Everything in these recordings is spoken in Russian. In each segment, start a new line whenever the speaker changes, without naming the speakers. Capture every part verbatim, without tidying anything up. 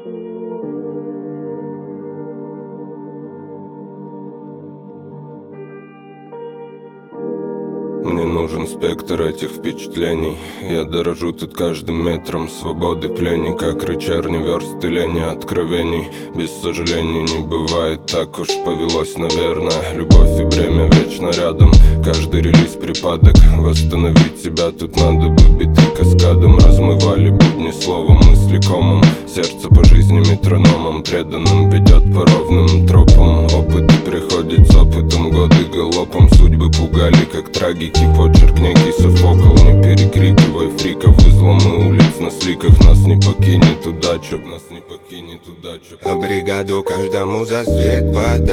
Мне нужен спектр этих впечатлений. Я дорожу тут каждым метром свободы пленника, как рычарни версты лени откровений. Без сожалений не бывает, так уж повелось, наверное. Любовь и бремя вечно рядом, каждый релиз припадок. Восстановить себя тут надо бы биты каскадом. Размывали будни словом, мысли комом. Сердце по жизни метрономом преданным ведет по ровным тропам. Опыт приходит с опытом, годы галопом. Судьбы пугали, как трагики, почерк некий Софокл. Не перекрикивай фриков, изломы улиц на сликах. Нас не покинет удача, нас не покинет удача.
А бригаду каждому за свет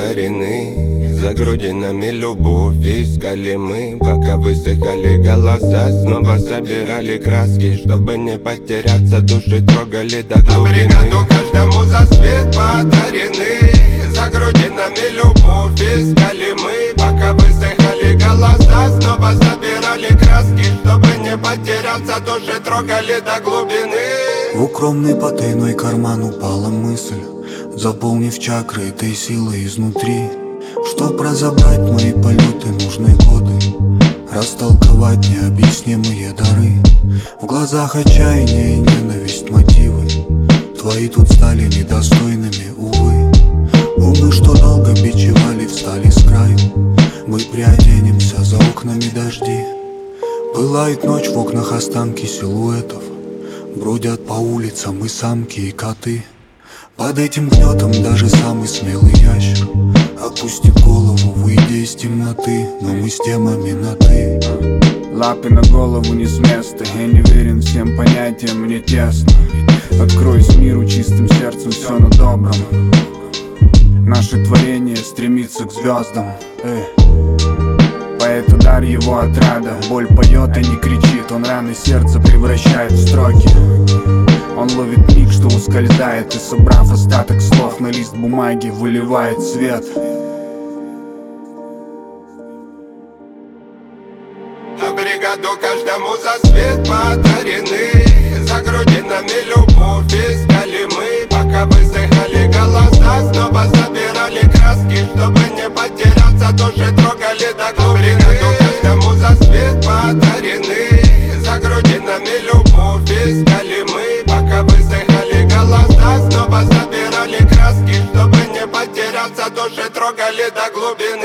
подарены. За грудинами любовь искали мы, пока высыхали голоса. Снова собирали краски, чтобы не потеряться. Души трогали до глубины. А бригаду каждому за свет подарены. За грудинами любовь искали мы, пока высыхали голоса. Снова собирали краски, чтобы не потеряться. Души трогали до глубины.
В укромный потайной карман упала мысль, заполнив чакры этой силой изнутри. Чтоб разобрать мои полеты, нужны годы, растолковать необъяснимые дары. В глазах отчаяние и ненависть мотивы твои тут стали недостойными, увы. Умы, что долго бичевали, встали с краю. Мы приоденемся, за окнами дожди. Пылает ночь, в окнах останки силуэтов. Бродят по улицам и самки, и коты. Под этим гнетом даже самый смелый ящер опустит голову, выйдя из темноты. Но мы с темами на ты.
Лапы на голову не с места. Я не верен всем понятиям, мне тесно. Откроюсь миру чистым сердцем, все на добром. Наше творение стремится к звездам. Эй. Поэт дар его отрада. Боль поет, а не кричит. Он раны сердца превращает в строки. Он ловит миг, что ускользает. И собрав остаток слов на лист бумаги, выливает свет.
А бригаду каждому за свет подарены. За грудинами любовь искали мы, пока высыхали голоса. Снова собирали краски, чтобы не потеряться. Души трогали до глубины. Бригаду каждому за свет подарены. За грудинами любовь искали мы, пока высыхали голоса. Снова собирали краски, чтобы не потеряться. Души трогали до глубины.